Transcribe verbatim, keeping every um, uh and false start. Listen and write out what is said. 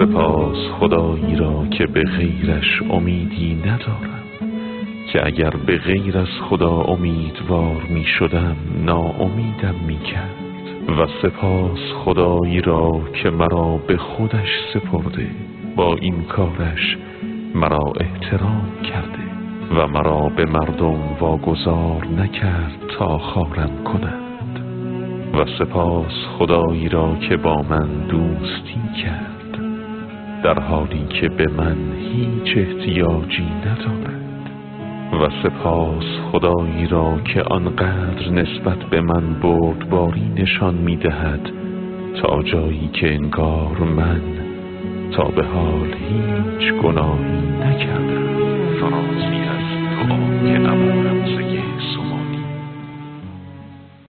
سپاس خدایی را که به غیرش امیدی ندارم، که اگر به غیر از خدا امیدوار می شدم ناامیدم می کرد. و سپاس خدایی را که مرا به خودش سپرده، با این کارش مرا احترام کرده و مرا به مردم واگذار نکرد تا خوارم کنند. و سپاس خدایی را که با من دوستی کرد، در حالی که به من هیچ احتیاجی ندارد. و سپاس خدایی را که آنقدر نسبت به من بردباری نشان می دهد تا جایی که انگار من تا به حال هیچ گناهی نکردم. فرازی از دعای ابو حمزه سلطانی.